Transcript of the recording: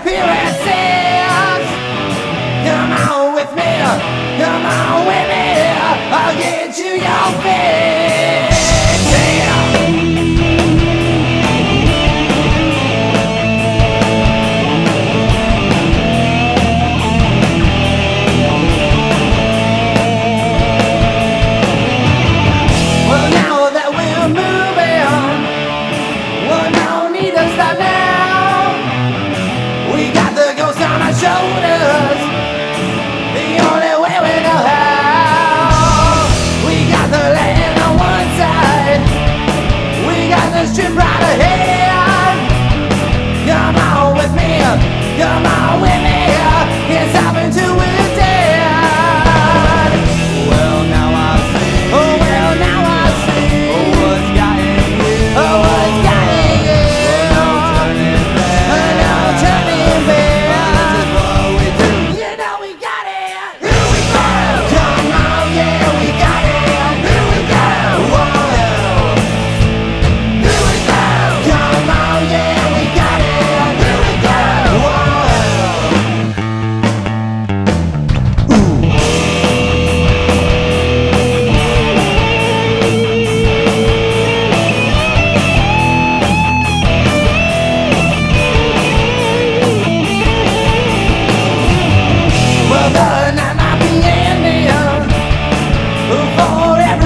appearances. Come on with me, come on with me, I'll get you your fix. Well, now that we're moving, well, no need to stop now. We got the ghost on our shoulders, the only way we know how. We got the land on one side, we got the strip right ahead. Come on with me, come on with me, can't stop until we're dead. Well, now I see, oh, well, now I see, oh, what's guiding you, oh, what's guiding you. No turning back, no turning back. This is what we do, you know we got it. Here we go, come on, yeah, we got it. Here we go, whoa. Here we go, come on, yeah, we got it. Here we go, whoa. Well, the night might be ending for every